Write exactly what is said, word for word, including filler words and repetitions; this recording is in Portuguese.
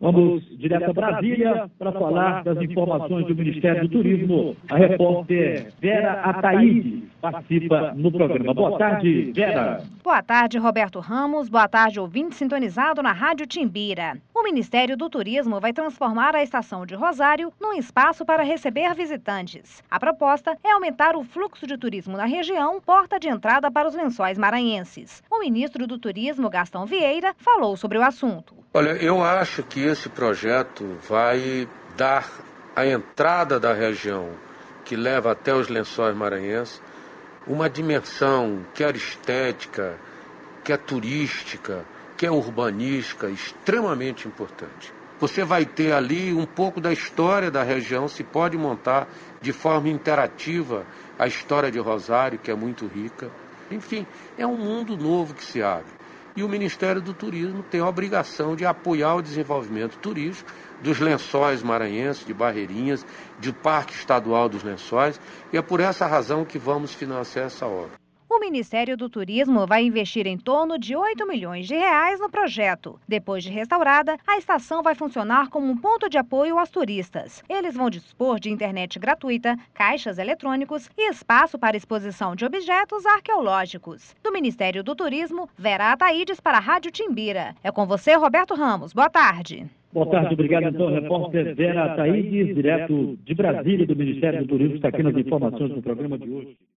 Vamos direto a Brasília para falar das informações do Ministério do Turismo. A repórter Vera Ataíde participa no programa. Boa tarde, Vera. Boa tarde, Roberto Ramos. Boa tarde, ouvinte sintonizado na Rádio Timbira. O Ministério do Turismo vai transformar a estação de Rosário num espaço para receber visitantes. A proposta é aumentar o fluxo de turismo na região, porta de entrada para os Lençóis Maranhenses. O ministro do Turismo, Gastão Vieira, falou sobre o assunto. Olha, eu acho que esse projeto vai dar à entrada da região, que leva até os Lençóis Maranhenses, uma dimensão quer estética, quer turística, quer urbanística, extremamente importante. Você vai ter ali um pouco da história da região, se pode montar de forma interativa a história de Rosário, que é muito rica. Enfim, é um mundo novo que se abre. E o Ministério do Turismo tem a obrigação de apoiar o desenvolvimento turístico dos Lençóis Maranhenses, de Barreirinhas, do Parque Estadual dos Lençóis, e é por essa razão que vamos financiar essa obra. O Ministério do Turismo vai investir em torno de oito milhões de reais no projeto. Depois de restaurada, a estação vai funcionar como um ponto de apoio aos turistas. Eles vão dispor de internet gratuita, caixas eletrônicos e espaço para exposição de objetos arqueológicos. Do Ministério do Turismo, Vera Ataídes para a Rádio Timbira. É com você, Roberto Ramos. Boa tarde. Boa tarde, obrigado então, repórter Vera Ataídes, direto de Brasília, do Ministério do Turismo, está aqui nas informações do programa de hoje.